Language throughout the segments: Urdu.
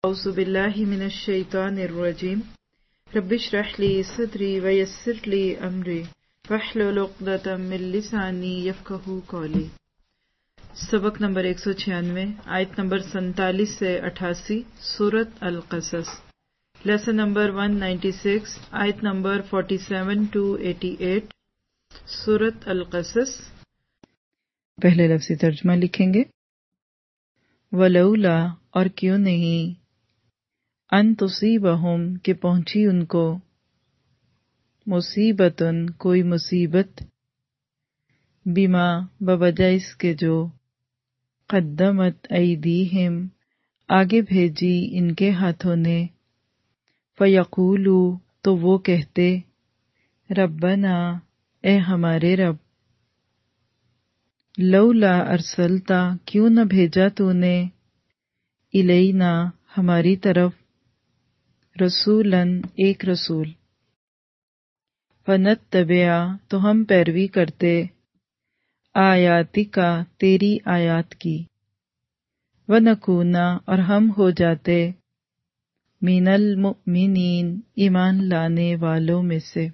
أعوذ بالله من الشيطان الرجيم رب اشرح لي صدري ويسر لي أمري واحلل عقدة من لساني يفقهوا قولي۔ सबक नंबर 196, आयत नंबर 47 से 88, सूरत अल-क़सस। लेसन नंबर 196, आयत नंबर 47 to 88, सूरत अल-क़सस। पहले लफ्ज़ी तर्जुमा लिखेंगे। वलौला, और क्यों नहीं, अन तुसीबहुम, कि पहुंची उनको, मुसीबतन, कोई मुसीबत, बिमा, बवजह इसके जो, क़द्दमत ऐदीहिम, आगे भेजी इनके हाथों ने, फ़यक़ूलू, तो वो कहते, रब्बना, ए हमारे रब, लौला अरसलता, क्यों न भेजा तूने, इलैना, हमारी तरफ, रसूलन, एक रसूल, फनत्तबिअ, तो हम पैरवी करते, आयातिका, तेरी आयात की, वनकूना, और हम हो जाते, मिनल मुमिनीन, ईमान लाने वालों में से।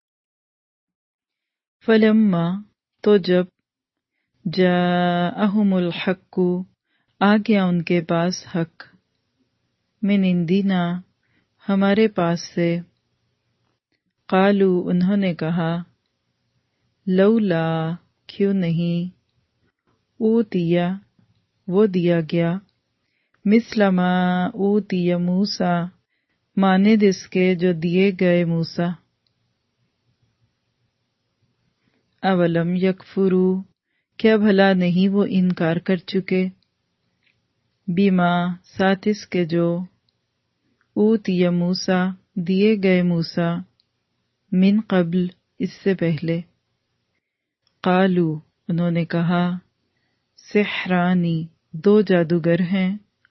फलम्मा, तो जब, जाअहुमुल हक्कु, आ गया उनके पास हक, मिन इंदिना, हमारे पास से, क़ालू, उन्होंने कहा, लौला, क्यों नहीं, ऊतिया, वो दिया गया, मिस्लमा ऊतिया मूसा, मानिद इसके जो दिए गए मूसा। अवलम यकफुरू, क्या भला नहीं वो इनकार कर चुके, बिमा, साथ इसके जो, ऊतिया मूसा, दिए गए मूसा, मिन क़ब्ल, इससे पहले। क़ालू, उन्होंने कहा, सिहरानी, दो जादूगर हैं,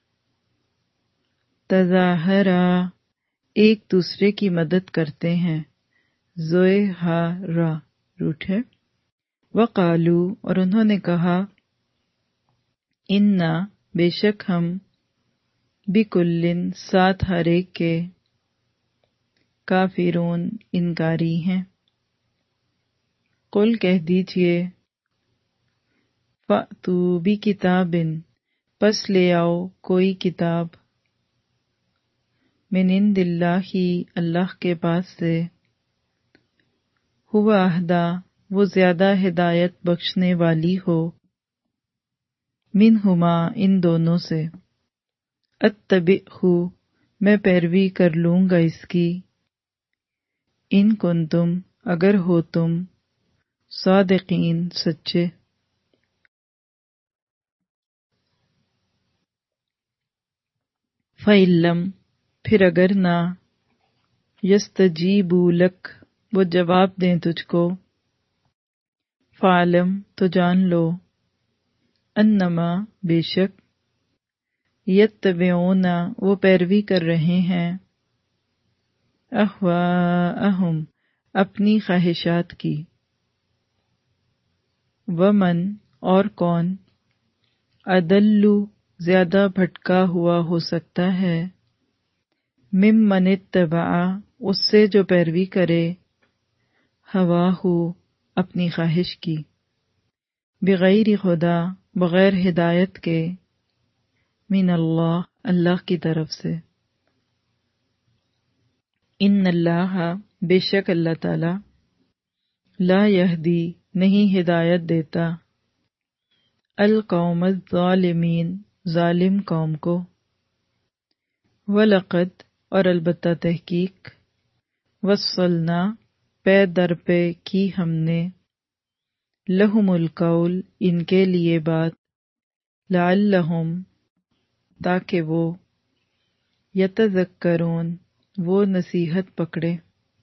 तज़ाहरा, एक दूसरे की मदद करते हैं, ज़ोएहारा, रूठ है। वक़ालू, और उन्होंने कहा, इन्ना, बेशक हम, बिकुल्लिन, साथ हर एक के, काफिरून, इनकारी हैं। कुल, कह दीजिए, फ़अतू बि किताबिन, पस ले आओ कोई किताब, मिन इंदिल्लाही, अल्लाह के पास से, हुवा अहदा, वो ज्यादा हिदायत बख्शने वाली हो, मिनहुमा, इन दोनों से। अत्तबिअहु, मैं पैरवी कर लूंगा इसकी, इन कुंतुम, अगर हो तुम, सादिकीन, सच्चे। फ़इल्लम, फिर अगर ना, यस्तजीबू लक, वो जवाब दें तुझको, फ़ालम, तो जान लो, अन्नमा, बेशक, यत्तबिऊना, वो पैरवी कर रहे हैं, अहवाअहुम, अपनी ख्वाहिशात की। वमन, और कौन, अदल्लु, ज्यादा भटका हुआ हो सकता है, मिम्मन इत्तबअ, उससे जो पैरवी करे, हवाहु, अपनी ख्वाहिश की, बिगैर खुदा, बगैर हिदायत के, मिन अल्लाह, अल्लाह की तरफ से। इन्नल्लाह, बेशक अल्लाह ताला, ला यहदी, नहीं हिदायत देता, अल कौम ज़ालिमीन, जालिम कौम को। वलक़द, और अलबत्ता तहकीक, वस्सलना, पे दर पे की हमने, लहुमुल कौल, इनके लिए बात, लअल्लहुम, ताकि वो, यतज़क्करून, वो नसीहत पकड़े।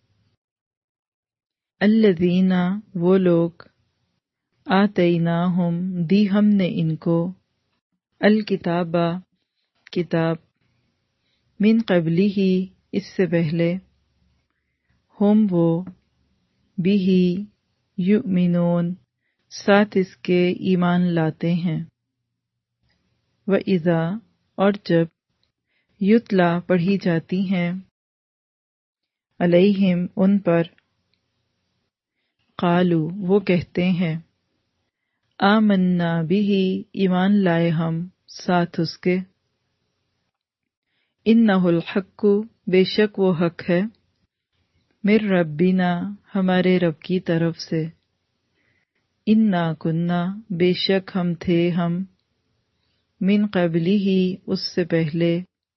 अल्लज़ीना, वो लोग, आतैनाहुम, दी हमने इनको, अल किताबा, किताब, मिन क़ब्लिही, इससे पहले, हुम वो, बिही, युमिनून, साथ इसके ईमान लाते हैं। व इज़ा, और जब, یتلا پڑھی جاتی ہیں، علیہم ان پر، قالو وہ کہتے ہیں، آمنا بہ ایمان لائے ہم ساتھ اس کے، انہ الحق بے شک وہ حق ہے، من ربنا ہمارے رب کی طرف سے، انا کننا بے شک ہم تھے ہم، من قبلہ اس سے پہلے،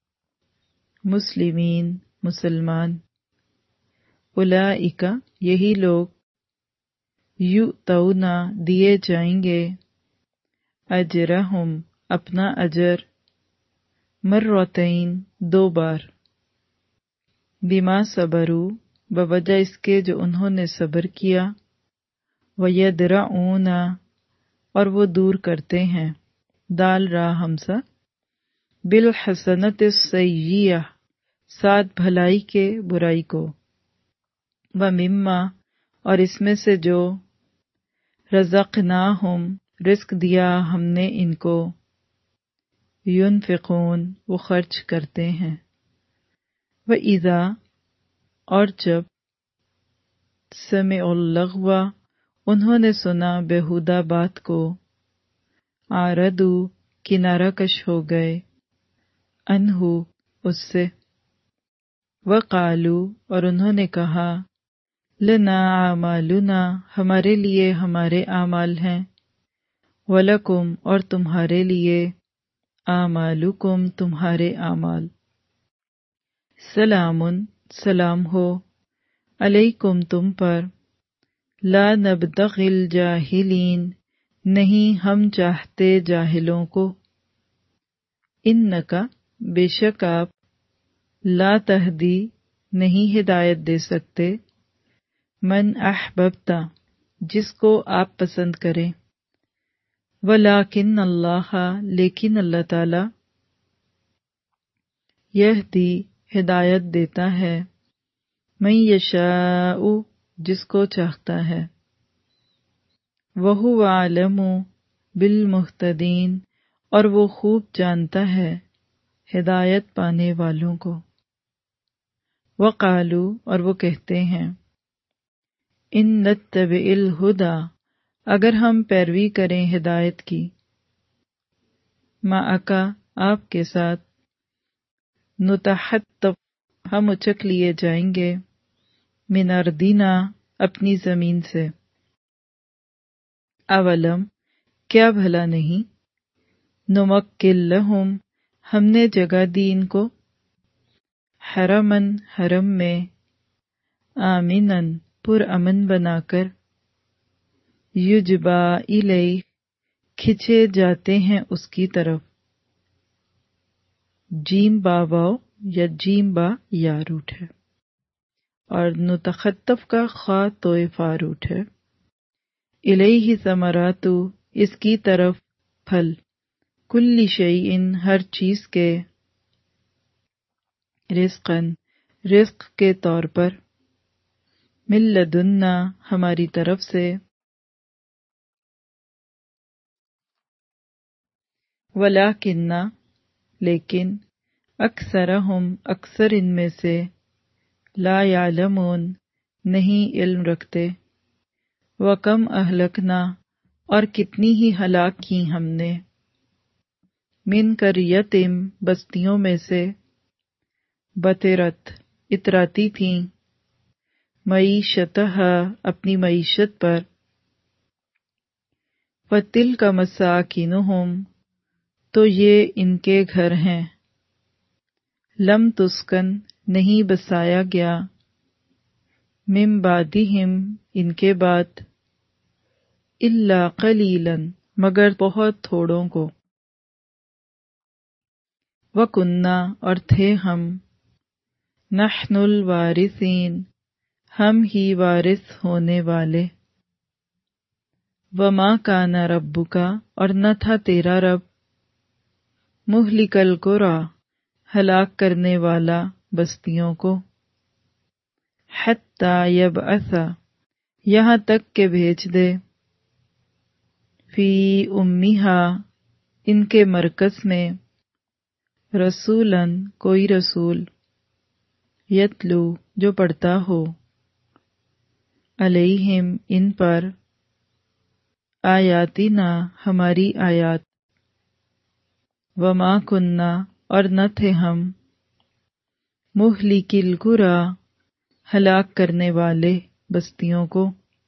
مسلمین مسلمان، اولئک یہی لوگ، یؤتون دیے جائیں گے، اجرہم اپنا اجر، مرتین 2 بار، بما صبروا بوجہ اس کے جو انہوں نے صبر کیا، ویدرؤون اور وہ دور کرتے ہیں، دال را ہمزہ، بالحسنۃ السیئہ ساتھ بھلائی کے برائی کو، ومما اور اس میں سے جو، رزقناہم رزق دیا ہم نے ان کو، ينفقون وہ خرچ کرتے ہیں، وَإِذَا اور جب، سمعوا اللغو انہوں نے سنا بیہودہ بات کو، عارضوا کنارہ کش ہو گئے، عنہ اس سے، وقالوا اور انہوں نے کہا، لنا اعمالنا ہمارے لیے ہمارے اعمال ہیں، ولکم اور تمہارے لیے، اعمالکم تمہارے اعمال، سلام سلام ہو، علیکم تم پر، لا نبتغی الجاہلین نہیں ہم چاہتے جاہلوں کو، انکا بے شک آپ، لا تہدی نہیں ہدایت دے سکتے، من احببتا جس کو آپ پسند کریں، ولیکن اللہ لیکن اللہ تعالی، یہدی ہدایت دیتا ہے، من یشاء جس کو چاہتا ہے، وہو اعلم بالمہتدین اور وہ خوب جانتا ہے ہدایت پانے والوں کو، وقالو اور وہ کہتے ہیں، ان نتبع الہدی اگر ہم پیروی کریں ہدایت کی، معک آپ کے ساتھ، نتحطف ہم اچک لیے جائیں گے، من ارضنا اپنی زمین سے، اولم کیا بھلا نہیں، نمکن لہم ہم نے جگہ دی ان کو، حرمن حرم میں، آمنن پر امن بنا کر، یجبا الیہ کھچے جاتے ہیں اس کی طرف، جیم با واو یا جیم با یا روٹ ہے، اور نتخطف کا خا تو فا روٹ ہے، الیہ ثمرات اس کی طرف پھل، کل شیء ہر چیز کے، رزقاً رزق کے طور پر، من لدنا ہماری طرف سے، ولیکن لیکن، اکثرہم اکثر ان میں سے، لا یعلمون نہیں علم رکھتے، وکم اہلکنا اور کتنی ہی ہلاک کی ہم نے، من قریۃ بستیوں میں سے، بطرت اتراتی تھیں، معیشتہا اپنی معیشت پر، وتلک مساکنہم تو یہ ان کے گھر ہیں، لم تسکن نہیں بسایا گیا، من بعدہم ان کے بعد، الا قلیلا مگر بہت تھوڑوں کو، وکننا اور تھے ہم، نحن الوارثین ہم ہی وارث ہونے والے، وما کان ربک اور نہ تھا تیرا رب، مہلک القری ہلاک کرنے والا بستیوں کو، حتی یبعث یہاں تک کہ بھیج دے، فی امیہا ان کے مرکز میں، رسولن کوئی رسول، یتلو جو پڑھتا ہو، علیہم ان پر، آیاتنا ہماری آیات، وما کننا اور نہ تھے ہم، مہلک القری ہلاک کرنے والے بستیوں کو،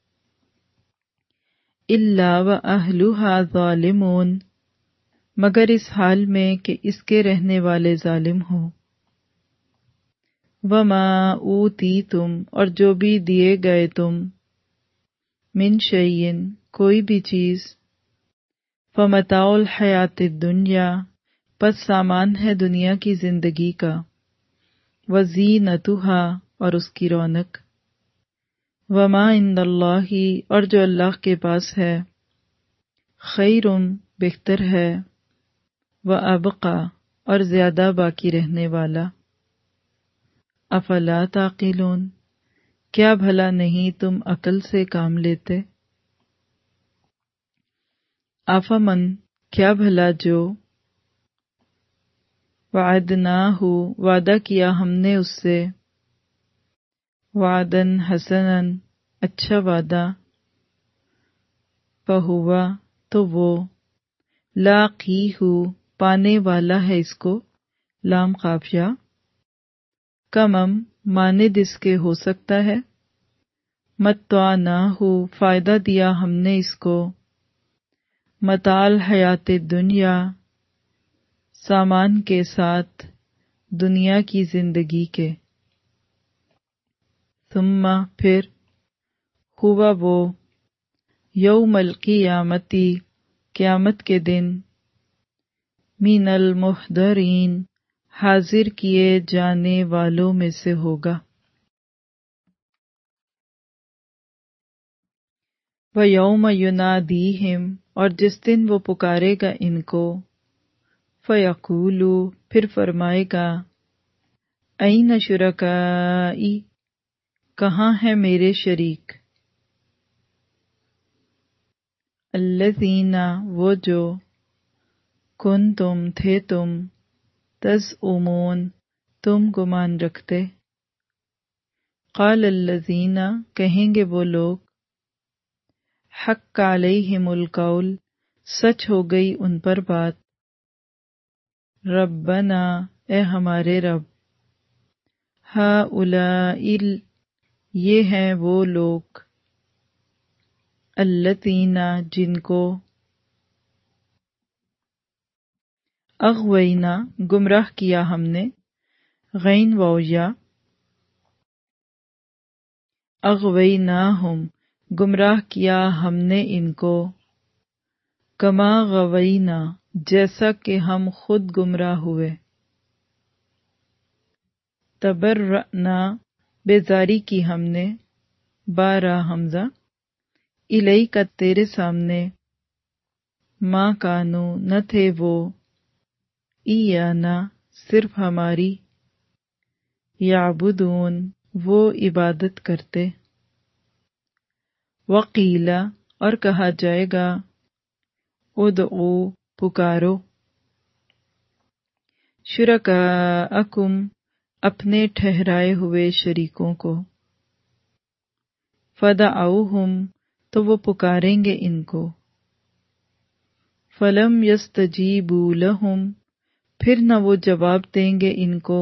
الا واہلھا ظالمون مگر اس حال میں کہ اس کے رہنے والے ظالم ہوں، وما اوتیتم اور جو بھی دیے گئے تم، من شیئن کوئی بھی چیز، فمتاع الحیات الدنیا پس سامان ہے دنیا کی زندگی کا، وزینتھا اور اس کی رونق، وما عند اللہ اور جو اللہ کے پاس ہے، خیر بہتر ہے، وابقی اور زیادہ باقی رہنے والا، افلا تعقلون کیا بھلا نہیں تم عقل سے کام لیتے، افمن کیا بھلا جو، وعدناہ وعدہ کیا ہم نے اس سے، وعدن حسنا اچھا وعدہ، فہوا تو وہ، لاقیہ پانے والا ہے اس کو، لام قافیہ، کمم ماند اس کے ہو سکتا ہے، متعناہ فائدہ دیا ہم نے اس کو، متاع الحیات الدنیا سامان کے ساتھ دنیا کی زندگی کے، ثم پھر، ہوا وہ، یوم القیامتی قیامت کے دن، من المحضرین حاضر کیے جانے والوں میں سے ہوگا، وَيَوْمَ يُنَادِيهِمْ اور جس دن وہ پکارے گا ان کو، فَيَقُولُ پھر فرمائے گا، أَيْنَ شُرَكَائِي کہاں ہیں میرے شریک، الَّذِينَ وہ جو، کنتم تھے تم، تزعمون تم گمان رکھتے، قال الذین کہیں گے وہ لوگ، حق علیہم القول سچ ہو گئی ان پر بات، ربنا اے ہمارے رب، ہؤلاء یہ ہیں وہ لوگ، الذین جن کو، اغوینا گمراہ کیا ہم نے، غین واؤیا، اغویناہم گمراہ کیا ہم نے ان کو، کما غوینا جیسا کہ ہم خود گمراہ ہوئے، تبرأنا بیزاری کی ہم نے، بارا حمزہ، الیک تیرے سامنے، ما کانو نہ تھے وہ، ایانا صرف ہماری، یعبدون وہ عبادت کرتے، وقیلا اور کہا جائے گا، ادعو پکارو، شرکاءکم اپنے ٹھہرائے ہوئے شریکوں کو، فدعوہم تو وہ پکاریں گے ان کو، فلم یستجیبوا لہم پھر نہ وہ جواب دیں گے ان کو،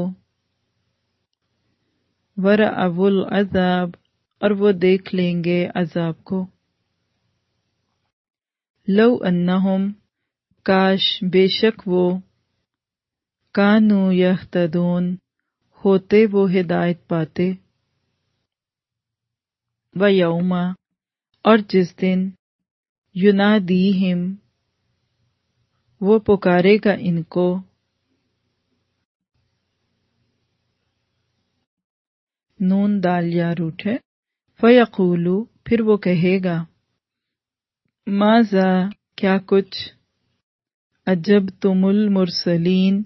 ورأوا العذاب اور وہ دیکھ لیں گے عذاب کو، لو انہم کاش بے شک وہ، کانوا یہتدون ہوتے وہ ہدایت پاتے، ویوم اور جس دن، ینادیہم وہ پکارے گا ان کو، نون دال یا روٹ ہے، فیقول پھر وہ کہے گا، ماذا کیا کچھ، اجبتم المرسلین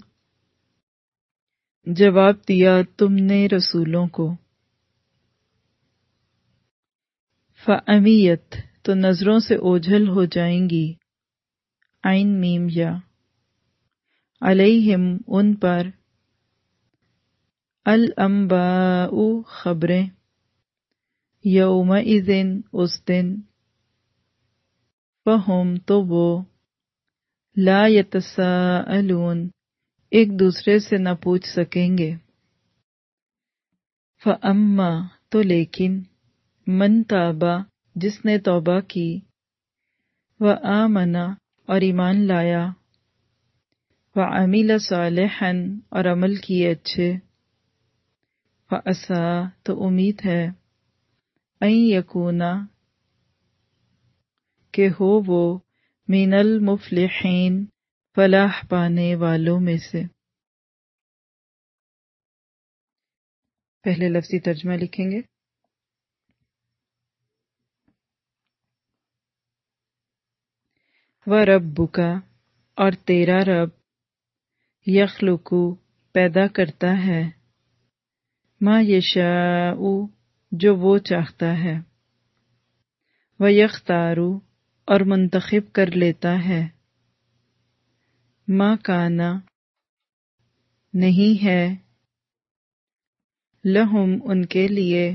جواب دیا تم نے رسولوں کو، فعمیت تو نظروں سے اوجھل ہو جائیں گی، عین میم یا، علیہم ان پر، الانباء خبریں، یومئذ اس دن، فہم تو وہ، لا یتساءلون ایک دوسرے سے نہ پوچھ سکیں گے، فاما تو لیکن، من تابا جس نے توبہ کی، وآمن اور ایمان لایا، وعمل صالحا اور عمل کیے اچھے، فعسیٰ تو امید ہے، ان یکونا کہ ہو وہ، من المفلحین فلاح پانے والوں میں سے۔ پہلے لفظی ترجمہ لکھیں گے۔ وَرَبُّکَ اور تیرا رب، یخلق پیدا کرتا ہے، ما یشاء جو وہ چاہتا ہے، وَیختار اور منتخب کر لیتا ہے، ما کانا نہیں ہے، لہم ان کے لیے،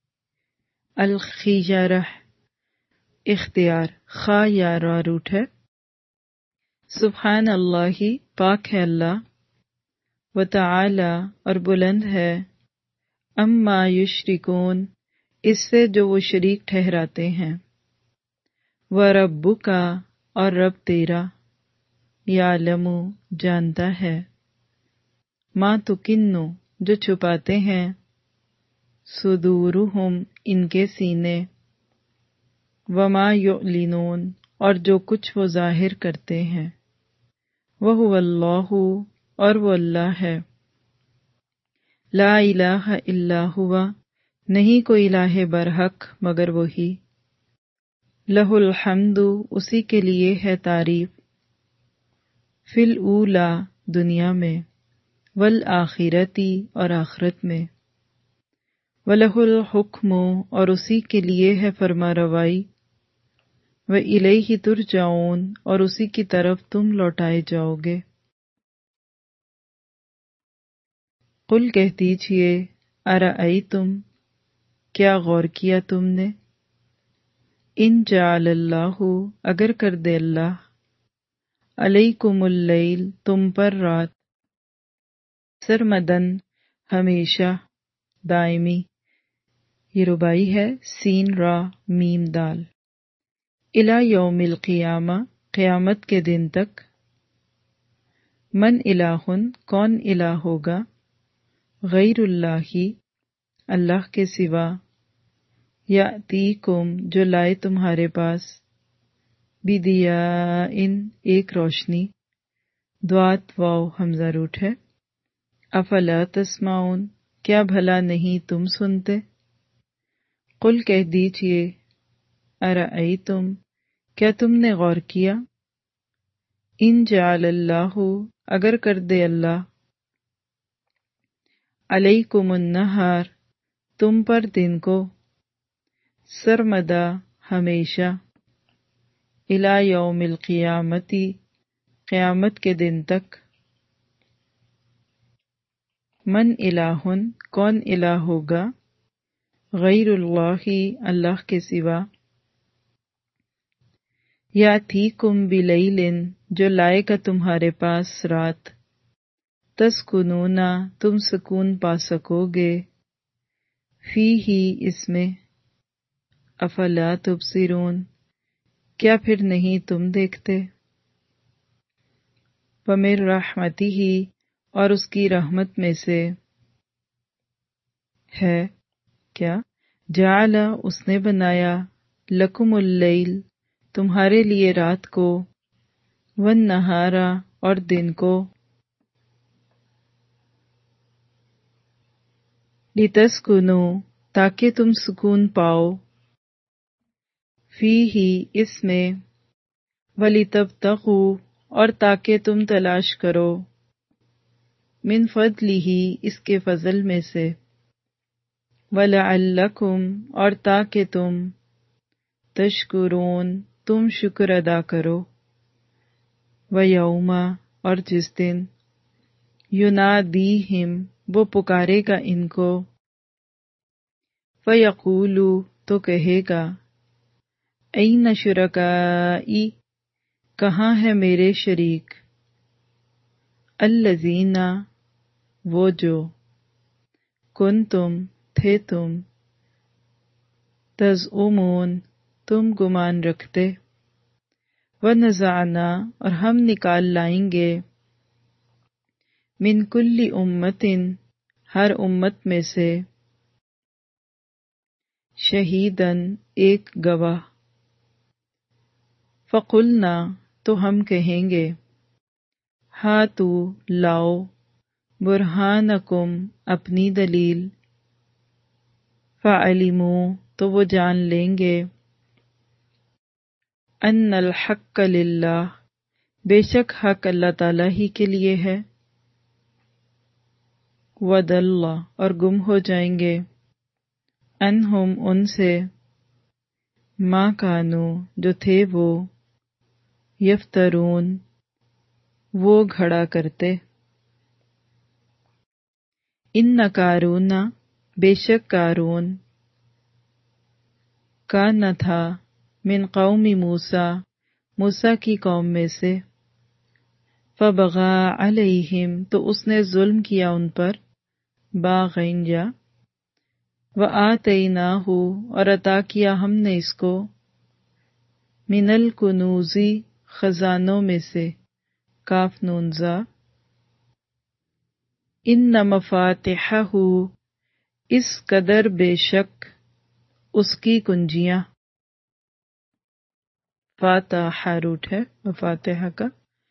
الخیرہ اختیار، خا یا را روٹ ہے، سبحان اللہ پاک ہے اللہ، وتعالی اور بلند ہے، اما یشرکون اس سے جو وہ شریک ٹھہراتے ہیں، وَرَبُّکَ اور رب تیرا، یعلم جانتا ہے، ما تکنو جو چھپاتے ہیں، صدورہم ان کے سینے، وما یعلنون اور جو کچھ وہ ظاہر کرتے ہیں، وہو اللہ اور وہ اللہ ہے، لا الہ الا ہوا نہیں کوئی الہ برحق مگر وہی، لہ الحمد اسی کے لیے ہے تعریف، فی الاولی دنیا میں، والآخرتی اور آخرت میں، وَلَهُ الْحُكْمُ اور اسی کے لیے ہے فرما روائی، وَإِلَيْهِ تُرْجَعُونَ اور اسی کی طرف تم لوٹائے جاؤ گے۔ قل کہہ دیجئے، ارأیتم کیا غور کیا تم نے، ان جعل اللہ اگر کر دے اللہ، علیکم اللیل تم پر رات، سرمدن ہمیشہ، دائمی، یہ ربائی ہے سین را میم دال، الی یوم القیامہ قیامت کے دن تک، من الہ کون الہ ہوگا، غیر اللہ اللہ کے سوا، یأتیکم جو لائے تمہارے پاس، بدیاء ایک روشنی، دوات واو حمزہ روٹ ہے، افلا تسمعون کیا بھلا نہیں تم سنتے، قل کہہ دیجئے، ارأیتم کیا تم نے غور کیا، ان جعل اللہ اگر کر دے اللہ، علیکم النہار تم پر دن کو، سرمدا ہمیشہ، الی یوم القیامتی قیامت کے دن تک، من الہ کون الہ ہوگا، غیر اللہ اللہ کے سوا، یأتیکم بلیل جو لائے گا تمہارے پاس رات، تسکنون تم سکون پا سکو گے، فیہ اس میں، افلا تبصرون کیا پھر نہیں تم دیکھتے، ومن رحمتہ اور اس کی رحمت میں سے ہے، کیا، جعل اس نے بنایا، لکم اللیل تمہارے لیے رات کو، والنہار اور دن کو، لتسکنوا تاکہ تم سکون پاؤ، فیہ اس میں، ولتبتغوا اور تاکہ تم تلاش کرو، من فضلہ اس کے فضل میں سے، ولعلکم اور تاکہ تم، تشکرون تم شکر ادا کرو، ویوم اور جس دن، ینادیہم وہ پکارے گا ان کو، فیقولو تو کہے گا، این شرکائی کہاں ہے میرے شریک، الذین وہ جو، کنتم تھے تم، تزعمون تم گمان رکھتے، ونزعنا اور ہم نکال لائیں گے، من کل امت ہر امت میں سے، شہیدن ایک گواہ، فقلنا تو ہم کہیں گے، ہاتو لاؤ، برہانکم اپنی دلیل، فعلموا تو وہ جان لیں گے، ان الحق للہ بے شک حق اللہ تعالیٰ ہی کے لیے ہے، وضل اور گم ہو جائیں گے، انہم ان سے، ما کانوا جو تھے وہ، یفترون وہ گھڑا کرتے، ان قارون بے شک قارون، کان تھا، من قوم موسیٰ موسیٰ کی قوم میں سے، فبغى علیہم تو اس نے ظلم کیا ان پر، باغین جا، وآتیناہ اور عطا کیا ہم نے اس کو، من الکنوز خزانوں میں سے، کاف نون زا، ان مفاتحہ اس قدر بے شک اس کی کنجیاں، فاتح روٹ ہے مفاتحہ کا،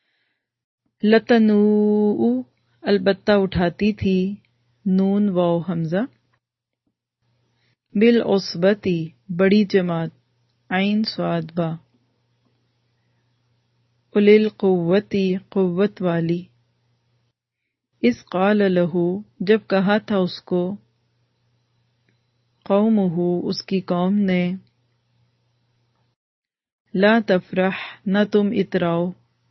لتنوء البتہ اٹھاتی تھی، نون واو حمزہ، بالعصبتی بڑی جماعت، عین صاد با، اولی القوتی قوت والی، اس قال لہو جب کہا تھا اس کو، قومہ اس کی قوم نے، لا تفرح نہ تم اتراؤ،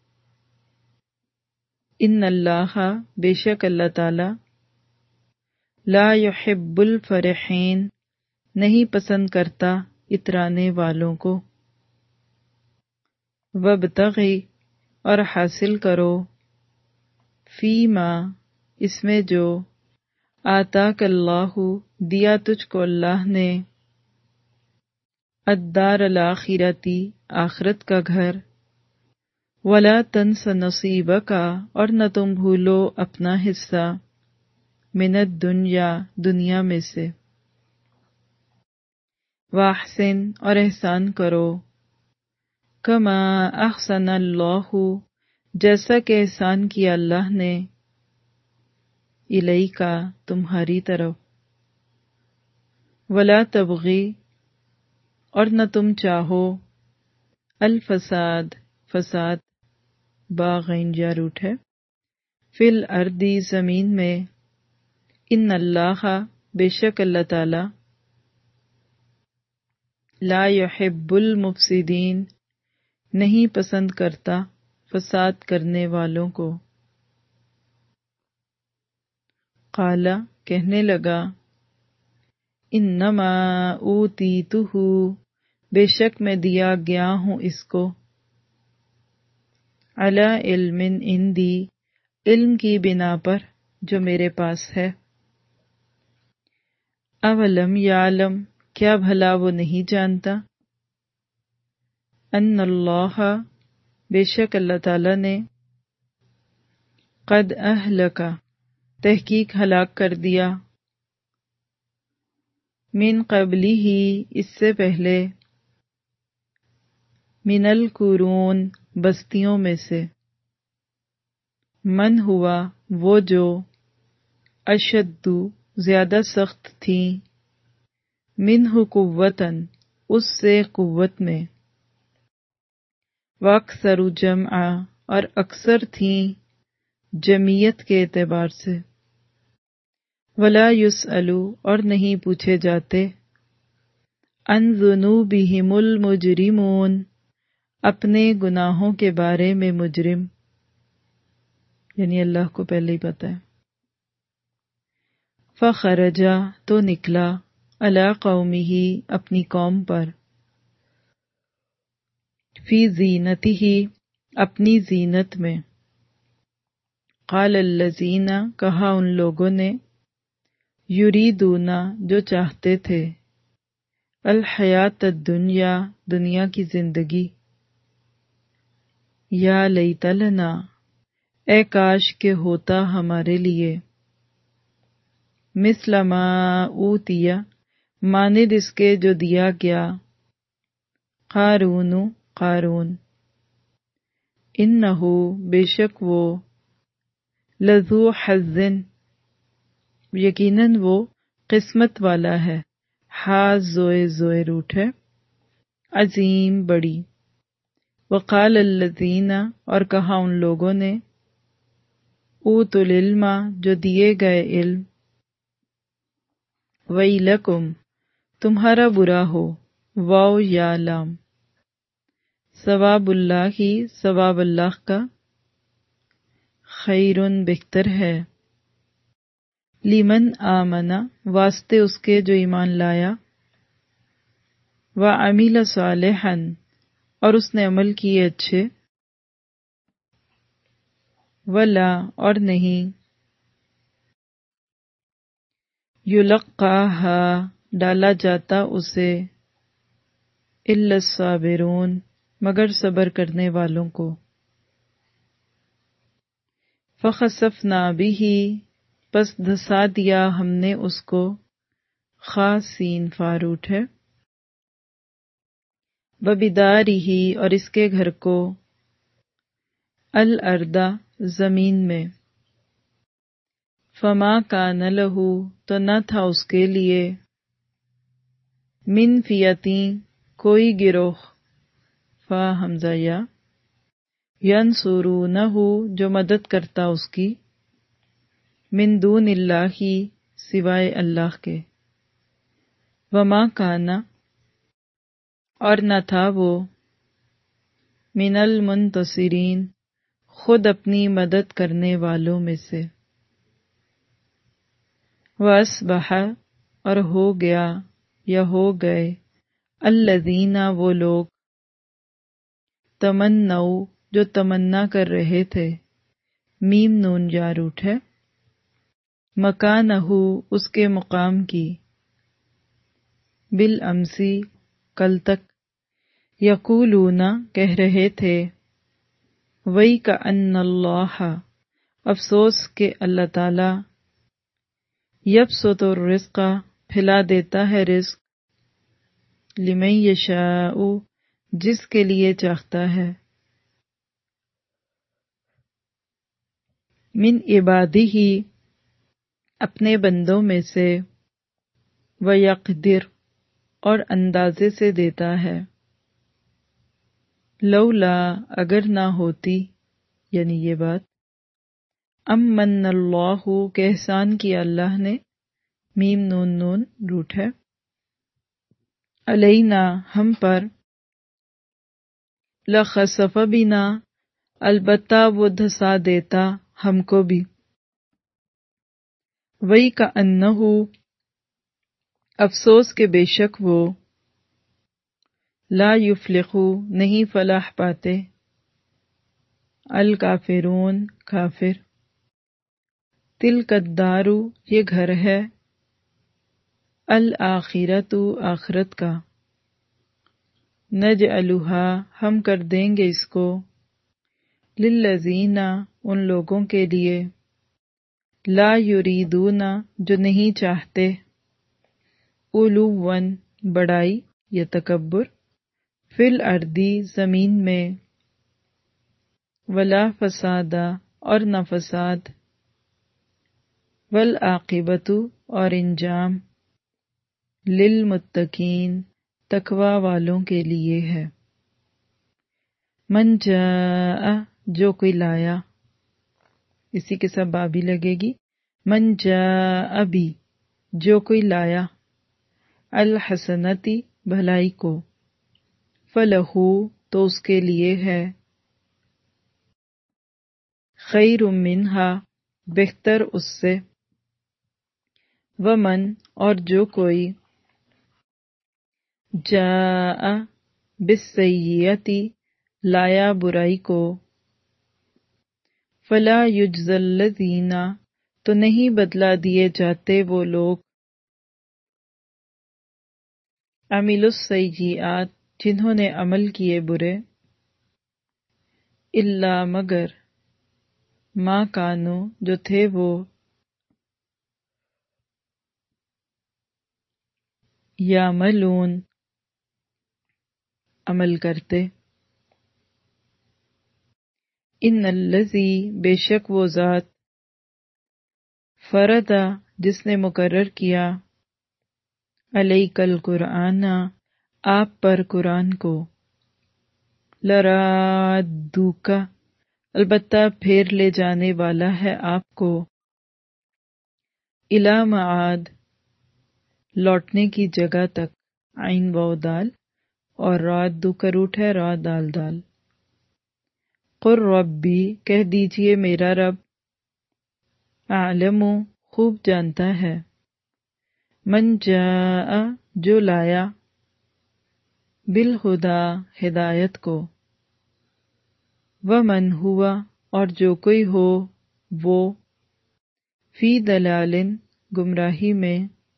ان اللہ بے شک اللہ تعالی، لا یحب الفرحین نہیں پسند کرتا اترانے والوں کو، وابتغی اور حاصل کرو، فیما اس میں جو، آتاک اللہ دیا تجھ کو اللہ نے، الدار الآخرتی آخرت کا گھر، ولا تنس نصیبک اور نہ تم بھولو اپنا حصہ، من الدنیا دنیا میں سے، واحسن اور احسان کرو، کما احسن اللہ جیسا کہ احسان کیا اللہ نے، الیکا تمہاری طرف، ولا تبغی اور نہ تم چاہو، الفساد فساد، باغین جا روٹ ہے، فی الارض زمین میں، ان اللہ بے شک اللہ تعالی، لا یحب المفسدین نہیں پسند کرتا فساد کرنے والوں کو، قال کہنے لگا، انما اوتیتہ بے شک میں دیا گیا ہوں اس کو، علی علم عندی علم کی بنا پر جو میرے پاس ہے، اولم یعلم کیا بھلا وہ نہیں جانتا، ان اللہ بے شک اللہ تعالی نے، قد اہلک تحقیق ہلاک کر دیا، من قبلہ اس سے پہلے، من القرون بستیوں میں سے، من ہوا وہ جو، اشد زیادہ سخت تھیں، منہ قوتاً اس سے قوت میں، واکثر جمعا اور اکثر تھیں جمعیت کے اعتبار سے، ولا یسألو اور نہیں پوچھے جاتے، عن ذنوبہم المجرمون اپنے گناہوں کے بارے میں مجرم، یعنی اللہ کو پہلے ہی پتہ ہے۔ فخرجا تو نکلا علی قومہ اپنی قوم پر، فی زینتہ اپنی زینت میں، قال الذین کہا ان لوگوں نے، یریدون جو چاہتے تھے، الحیات الدنیا دنیا کی زندگی، یا لیت لنا اے کاش کہ ہوتا ہمارے لیے، مثل ما اوتیا مانند اس کے جو دیا گیا، قارون قارون، انہو بے شک وہ، لذو حظ یقیناً وہ قسمت والا ہے، حاز زوئے روٹ ہے، عظیم بڑی، وقال الذین اور کہا ان لوگوں نے، اوتوا العلم جو دیے گئے علم، ویلکم تمہارا برا ہو، واو یا لام، ثواب اللہ ہی ثواب اللہ کا، خیرن بہتر ہے، لمن آمنا واسطے اس کے جو ایمان لایا، وعمل صالحا اور اس نے عمل کیے اچھے، ولا اور نہیں، یلقاہا ڈالا جاتا اسے، الا الصابرون مگر صبر کرنے والوں کو، فخسفنا بہ پس دھسا دیا ہم نے اس کو، خاسین فاروٹ ہے، وبدارہ اور اس کے گھر کو، الارض زمین میں، فما کان لہ تو نہ تھا اس کے لیے، من فیتیں کوئی گروہ، فا حمزہ یا، ینصرونہ جو مدد کرتا اس کی، من دون اللہ سوائے اللہ کے، وما کان اور نہ تھا وہ، من المنتصرین خود اپنی مدد کرنے والوں میں سے، وَأَصْبَحَ اور ہو گیا یا ہو گئے، الذین وہ لوگ، تمنوا جو تمنا کر رہے تھے، میم نون جار روٹ ہے، مکانہ اس کے مقام کی، بالامسی کل تک، یقولون کہہ رہے تھے، وَيْكَأَنَّ اللَّهَ افسوس کہ اللہ تعالی، یبسط الرزق پھیلا دیتا ہے رزق، لمن یشاء جس کے لیے چاہتا ہے، من عبادہ اپنے بندوں میں سے، ویقدر اور اندازے سے دیتا ہے، لولا اگر نہ ہوتی یعنی یہ بات، امن اللہ کہ احسان کیا اللہ نے، میم نون نون روٹ ہے، علینا ہم پر، لخسف بنا البتہ وہ دھسا دیتا ہم کو بھی، وَيْكَأَنَّهُ افسوس کہ بے شک وہ، لا یفلح نہیں فلاح پاتے، الکافرون کافر، تلک الدار یہ گھر ہے، الآخرۃ آخرت کا، نجعلھا ہم کر دیں گے اس کو، للذین ان لوگوں کے لیے، لا یریدون جو نہیں چاہتے، علوا بڑائی یا تکبر، فی الارض زمین میں، ولا فسادا اور نہ فساد، والعاقبۃ اور انجام، للمتقین تقوی والوں کے لیے ہے، من جاء جو کوئی لایا، اسی کے ساتھ بابی لگے گی، من جاء بھی جو کوئی لایا، الحسنتی بھلائی کو، فلہ تو اس کے لیے ہے، خیر منہا بہتر اس سے، ومن اور جو کوئی جاء بالسیئتی لایا برائی کو، فلا یجزی الذین تو نہیں بدلا دیے جاتے وہ لوگ، عملوا السیئات جنہوں نے عمل کیے برے، الا مگر ما کانوا جو تھے وہ یعملون عمل کرتے۔ ان الذی بے شک وہ ذات فرض جس نے مقرر کیا علیک القرآن آپ پر قرآن کو، لرادوک البتہ پھیر لے جانے والا ہے آپ کو، الی معاد لوٹنے کی جگہ تک، عین واو دال اور رادو کا روٹ ہے را دال دال۔ قل ربی کہہ دیجئے میرا رب اعلم خوب جانتا ہے، من جاء جو لایا بالہدی ہدایت کو، ومن ہوا اور جو کوئی ہو وہ فی ضلال گمراہی میں،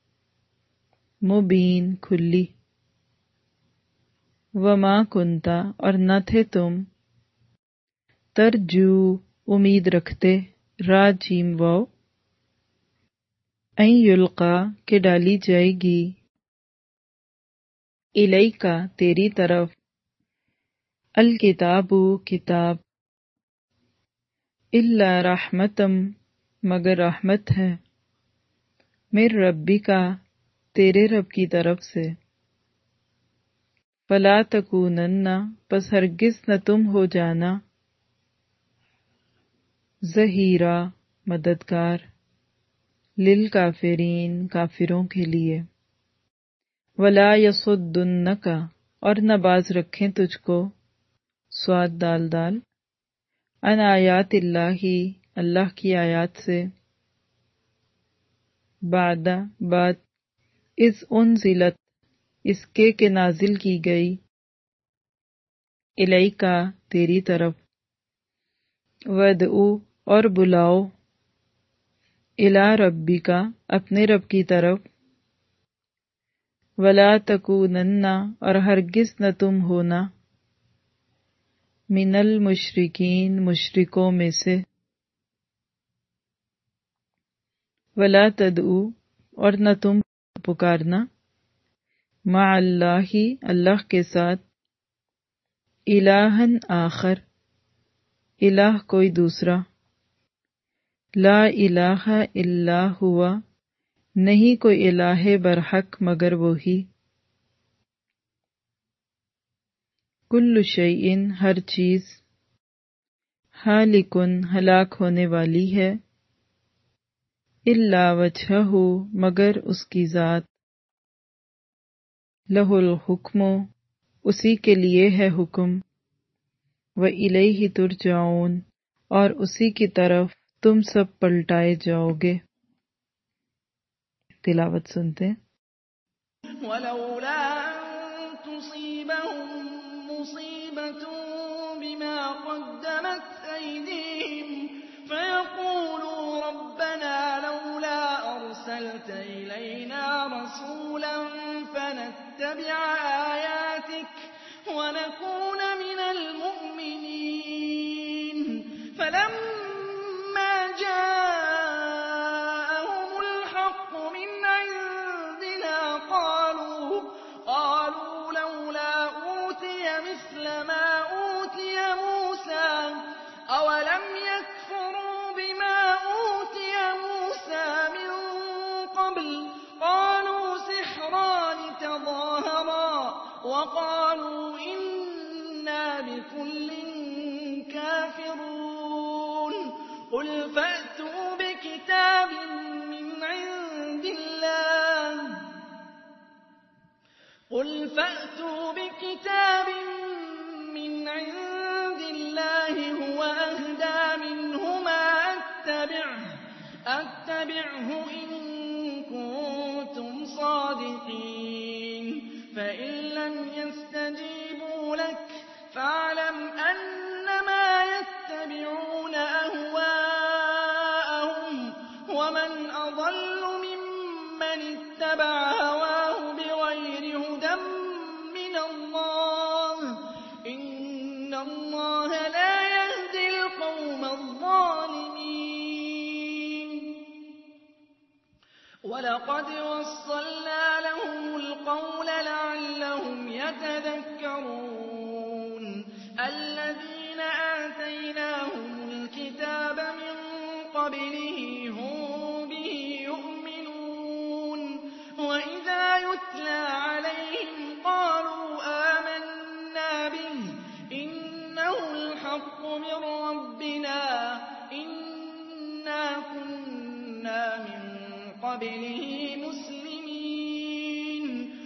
مبین کھلی، وما کنتا اور نہ تھے تم، ترجو امید رکھتے، را جیم واو، این یلقا کہ ڈالی جائے گی، الیکا تیری طرف، الکتاب کتاب، الا رحمتم مگر رحمت ہے، من ربک تیرے رب کی طرف سے، فلا تکونن پس ہرگز نہ تم ہو جانا، ظہیرا مددگار، للکافرین کافروں کے لیے، ولا یصدنک اور نہ باز رکھیں تجھ کو، صاد دال دال، ان آیات اللہ اللہ کی آیات سے، بعد اذ انزلت اس کے کہ نازل کی گئی، الیکا تیری طرف، ودعو اور بلاؤ، الی ربک اپنے رب کی طرف، ولا تکونن اور ہرگز نہ تم ہونا، من المشرکین مشرکوں میں سے، ولا تدعو اور نہ تم پکارنا، مع اللہ اللہ کے ساتھ، الہا آخر الہ کوئی دوسرا، لا الہ الا ہوا نہیں کوئی الہ برحق مگر وہی، کل شیء ہر چیز، ہالکن ہلاک ہونے والی ہے، الا وجہہ مگر اس کی ذات، لہ الحکم اسی کے لیے ہے حکم، وإلیہ ترجعون اور اسی کی طرف تم سب پلٹائے جاؤ گے۔ تلاوت سنتے ہیں۔ ولولا أن تصيبهم مصيبة بما قدمت أيديهم فيقولوا ربنا لولا أرسلت إلينا رسولا فنتبع آياتك ونكون من المؤمنين فلما جاءهم الحق من عندنا قالوا لولا أوتي مثل ما أوتي موسى أولم يكفروا بما أوتي موسى من قبل قالوا سحران تظاهرا وقالوا إنا بكل كافرون قل فأتوا بكتاب من عند الله هو أهدى منهما فإن لم يستجيبوا لك فاعلم أنما يتبعون أهواءهم ومن أضل ممن اتبع هواه بغير هدى من الله إن الله لا يهدي القوم الظالمين ولقد وصلنا لهم القول لعلهم يتذكرون الذين آتيناهم الكتاب من قبله هم به يؤمنون وإذا يتلى عليهم قالوا آمنا به إنه الحق من ربنا إنا كنا من قبله مسلمين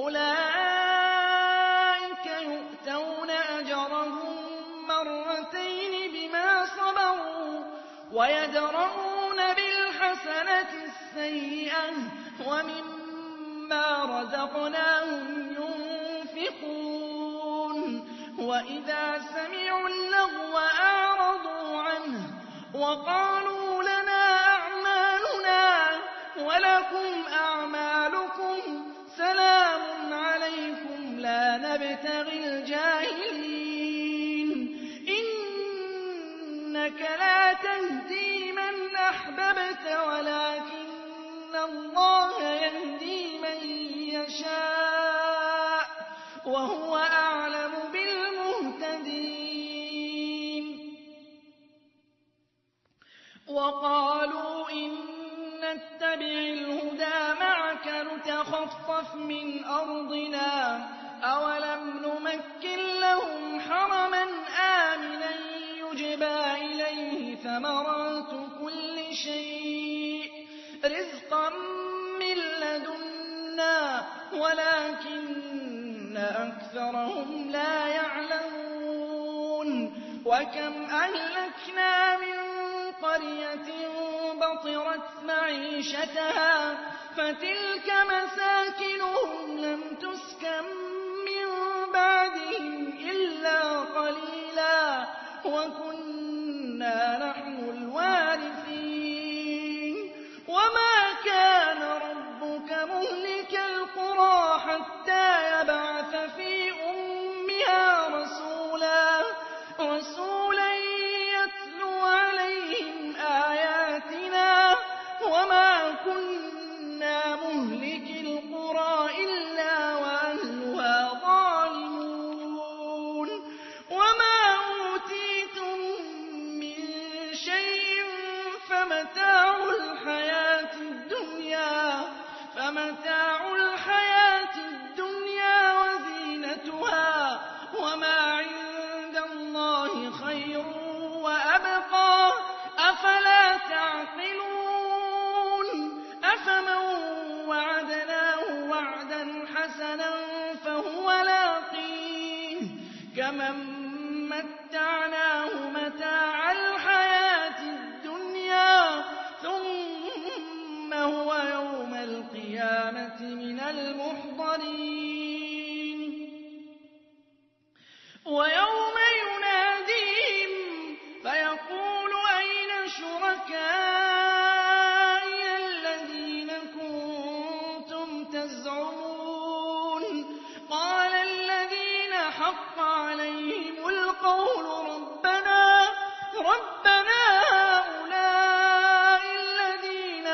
أولئك يؤتون أجرهم مرتين بما صبروا ويدرؤون بالحسنة السيئة ومما رزقناهم ينفقون وإذا سمعوا اللغو أعرضوا عنه وقالوا لنا أعمالنا ولكم أعمالكم سلام عليكم لا نبتغي الجاهلين إنك لا تهدي من أحببت ولكن الله يهدي من يشاء وهو أعلم بالمهتدين وقالوا إن نتبع الهدى معك نتخطف من أرضنا أولم نمكن لهم حرما آمنا يجبى إليه ثمرات كل شيء رزقا من لدنا ولكن أكثرهم لا يعلمون وكم أهلكنا من قرية بطرت معيشتها فتلك مساكنهم لم تسكن من بعدهم إلا قليلا وكنا نحن الوارثين وما كان ربك مهلك القرى حتى يبعث في أمها رسولا يتلو عليهم آياتنا وما كنا مهلك القرى إلا وأهلها ظالمون وما أوتيتم من شيء فمتاع الحياة الدنيا وزينتها وما عند الله خير وأبقى أفلا تعقلون أفمن وعدناه وعدا حسنا فهو لاقيه كمن متعناه متاع الحياة الدنيا ثم هو يوم القيامة من المحضرين ويوم يناديهم فيقول أين شركائي الذين كنتم تزعمون قال الذين حق عليهم القول ربنا هؤلاء الذين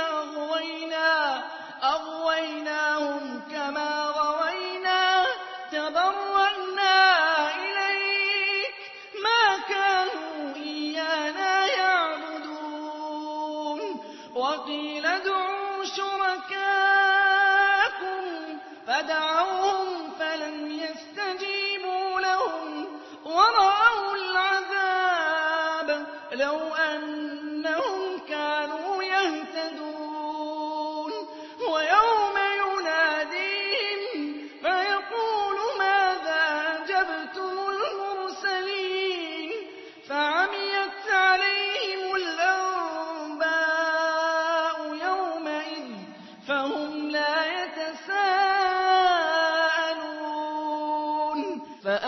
أغويناهم كما غوينا تبرأنا إليك ما كانوا إيانا يعبدون وقيل ادعوا شركاءكم فدعوهم فلم يستجيبوا لهم ورأوا العذاب لو أنهم كانوا يهتدون ويوم يناديهم فيقول ماذا أجبتم المرسلين فعميت عليهم الأنباء يومئذ فهم لا يتساءلون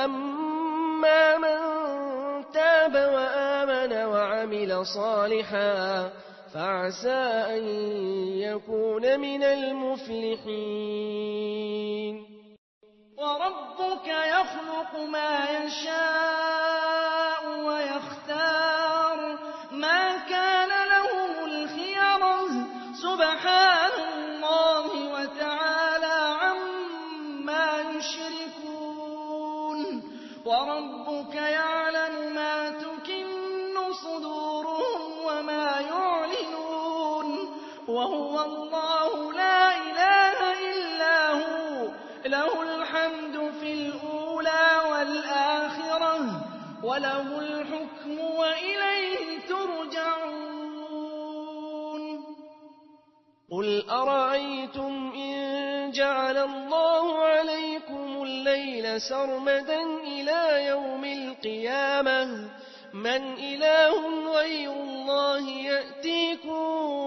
وأما من تاب وآمن وعمل صالحا فعسى أن يكون من المفلحين. وربك يخلق ما يشاء ويختار ما كان لهم الخيرة سبحان الله وتعالى عما يشركون. وربك يعلم ما تكن صدورهم وما يعلنون وهو الله لا إله إلا هو له الحمد في الأولى والآخرة وله الحكم وإليه ترجعون. قل أرأيتم إن جعل الله عليكم الليل سرمدا إلى يوم القيامة من إله غير الله يأتيكم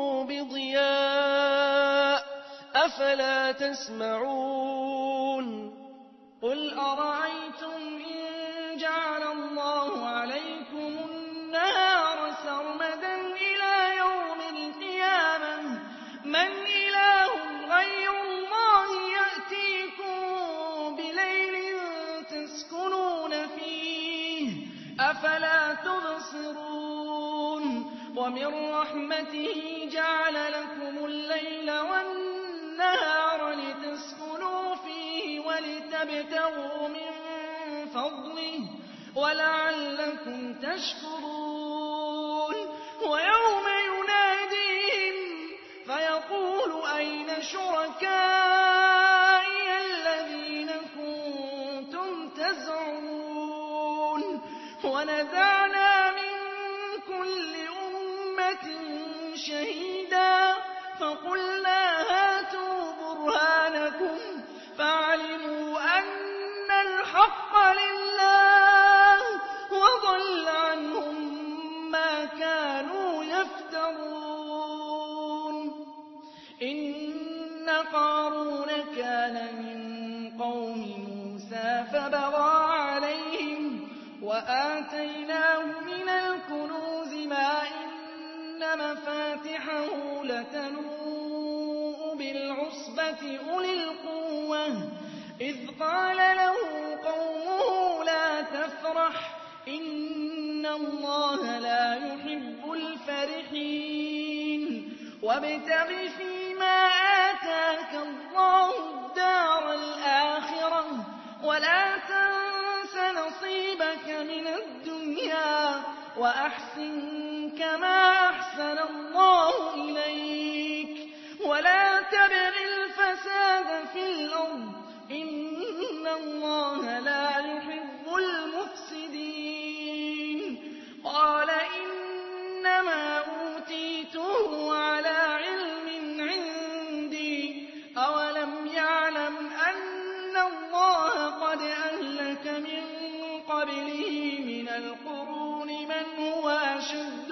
بضياء أفلا تسمعون. قل أرأيتم إن جعل الله عليكم النهار سرمدا إلى يوم القيامة من إله غير الله يأتيكم بليل تسكنون فيه أفلا تبصرون. ومن رحمته جعل لكم الليل والنهار لتسكنوا فيه ولتبتغوا من فضله ولعلكم تشكرون. ويوم يناديهم فيقول أين شركائي الذين كنتم تزعمون ونزعنا من كل أمة شهيدا فقلنا هاتوا برهانكم فعلموا أن الحق لله وضل عنهم ما كانوا يفترون. إن قارون كان من قوم موسى فبغى عليهم وآتيناه من الكنوز ما إن مفاتحه لتنوء بالعصبة أولي القوة إذ قال له قومه لا تفرح إن الله لا يحب الفرحين. وابتغ فيما آتاك الله الدار الآخرة ولا تنس نصيبك من الدنيا وأحسن كما أحسن الله إليك ولا تبغ الفساد في الأرض إن الله لا يحب المفسدين. قال إنما أوتيته على علم عندي أولم يعلم أن الله قد أهلك من قبله من القرون من هو أشد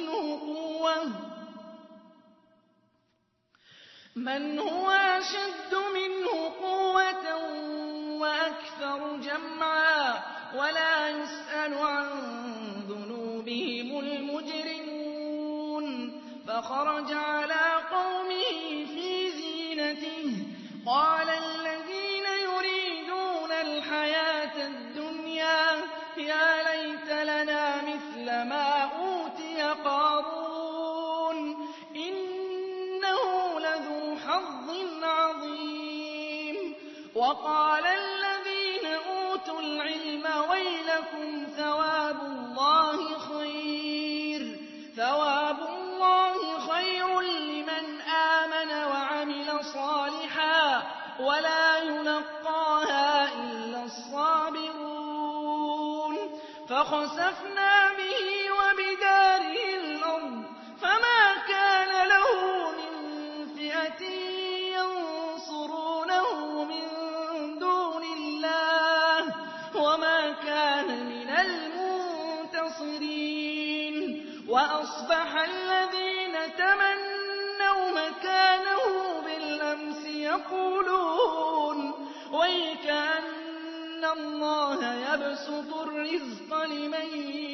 منه قوة وأكثر جمعا ولا يسأل عن ذنوبهم المجرمون. فخرج على قومه في زينته قال الذين يريدون الحياة الدنيا يا ليت لنا مثل ما أوتي قارون إنه لذو حظ عظيم. وقال الذين أوتوا العلم ويلكم ثواب الله خير لمن آمن وعمل صالحا ولا يلقاها إلا الصابرون. فخسفنا به وبداره الأرض فما كان له من فئة ينصرونه من دون الله وما كان من المنتصرين. وأصبح الذين تمنوا مكانه بالأمس يقولون ويكأن اللَّهَ يَبْسُطُ الرِّزْقَ لِمَن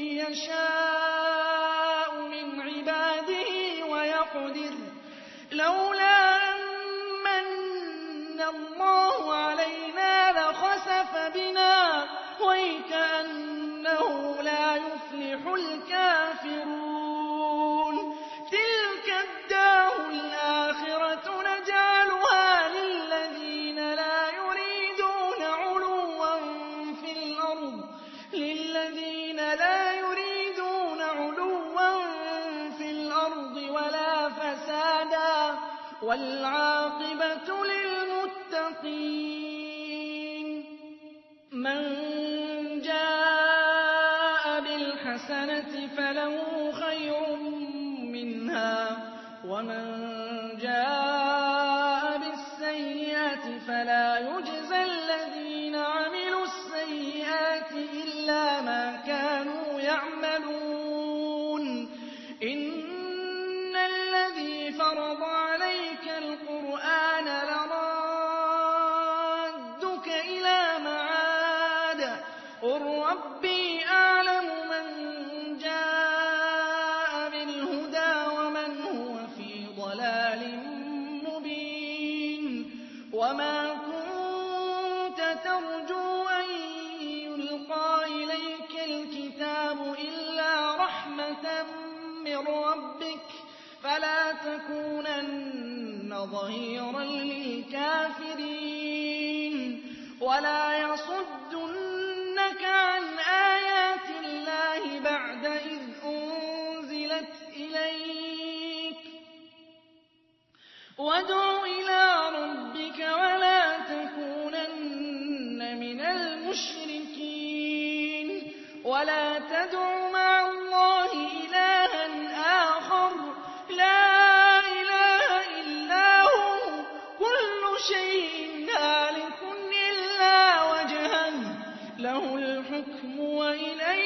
يَشَاءُ مِنْ عِبَادِهِ وَيَقْدِرُ لَوْلَا أَن مَّنَّ اللَّهُ عَلَيْنَا لَخَسَفَ بِنَا وَيْكَأَنَّهُ لَا يُفْلِحُ الْكَافِرُونَ تِلْكَ الدَّارُ الْآخِرَةُ نَجْعَلُهَا لِلَّذِينَ لَا يُرِيدُونَ عُلُوًّا فِي الْأَرْضِ وَلَا فَسَادًا وَالْعَاقِبَةُ لِلْمُتَّقِينَ مَن جَاءَ بِالْحَسَنَةِ فَلَهُ خَيْرٌ مِّنْهَا وَمَن جَاءَ بِالسَّيِّئَةِ فَلَا يُجْزَى الَّذِينَ عَمِلُوا السَّيِّئَاتِ إِلَّا مَا كَانُوا يَعْمَلُونَ إِنَّ الَّذِي فَرَضَ عَلَيْكَ الْقُرْآنَ لَرَادُّكَ إِلَىٰ مَعَادٍ قُل رَّبِّي أَعْلَمُ مَن جَاءَ بِالْهُدَىٰ وَمَنْ هُوَ فِي ضَلَالٍ مُّبِينٍ وَمَا كُنتَ تَرْجُو أَن يُلْقَىٰ إِلَيْكَ الْكِتَابُ إِلَّا رَحْمَةً مِّن رَّبِّكَ فَلَا تَكُونَنَّ ظَهِيرًا لِّلْكَافِرِينَ وَلَا يَصُدُّنَّكَ عَنْ آيَاتِ اللَّهِ بَعْدَ إِذْ أُنزِلَتْ إِلَيْكَ وَادْعُ إِلَىٰ رَبِّكَ وَلَا تَكُونَنَّ مِنَ الْمُشْرِكِينَ وَلَا تَدْعُ مَعَ اللَّهِ إِلَٰهًا آخَرَ لَا إِلَٰهَ إِلَّا هُوَ كُلُّ شَيْءٍ هَالِكٌ إِلَّا وَجْهَهُ لَهُ الْحُكْمُ وَإِلَيْهِ